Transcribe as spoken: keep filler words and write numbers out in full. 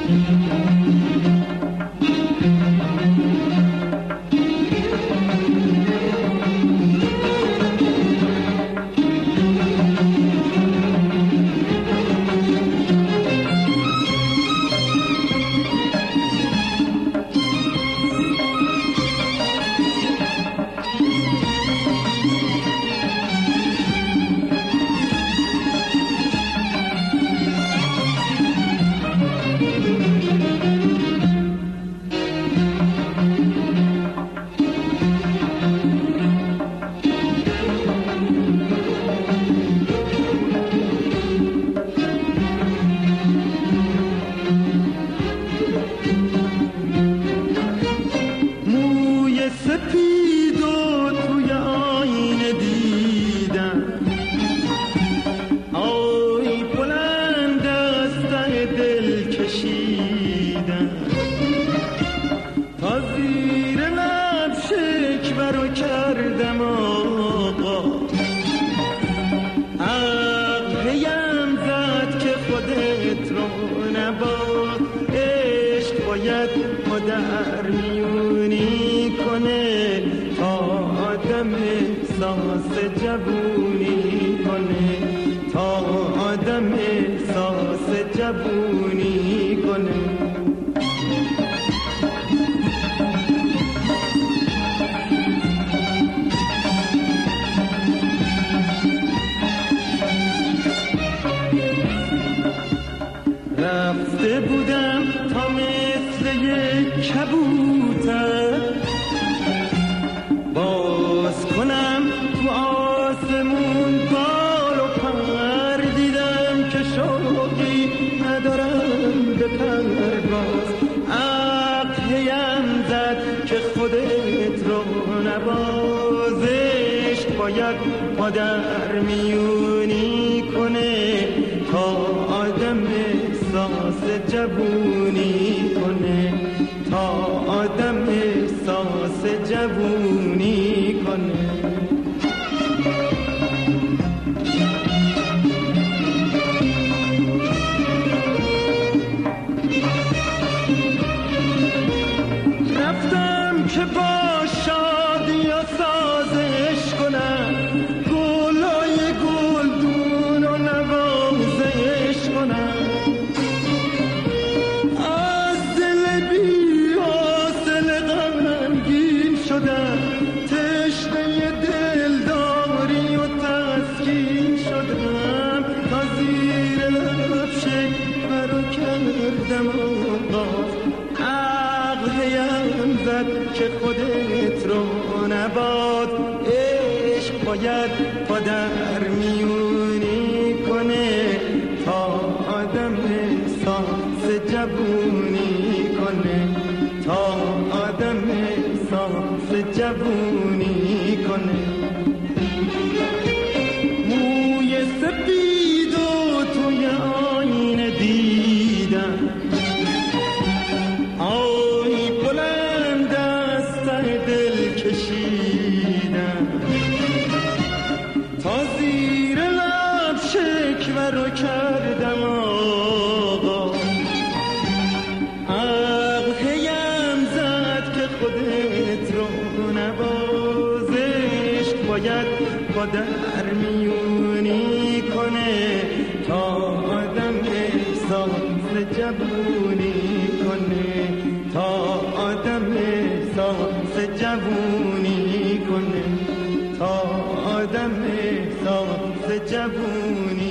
در میونی کنه تا آدم احساس جوونی کنه تا آدم احساس جوونی کنه رفتم که با شادی و سازش کنم گلای گلدون و نوازش کنم از دل بی حاصل غمگین شدم تشنه دلداری و تسکین شدم تا زیر لب شکوه رو کردم آغاز عقل هیم زد که خودت رو نباد عشق باید پا در میونی کنه تا آدم احساس جوونی کنه تا آدم احساس جوونی کنه موی سپید و توی آینه دیدم آی بلند از ته دل کشیدم تا زیر لب شکوه رو کردم آقا عقل هیم زد که خودت رو نوازش باید با در میونی کنه تا آدم احساس جوونی کنه تا آدم احساس جوونی کنه تا آدم احساس جوونی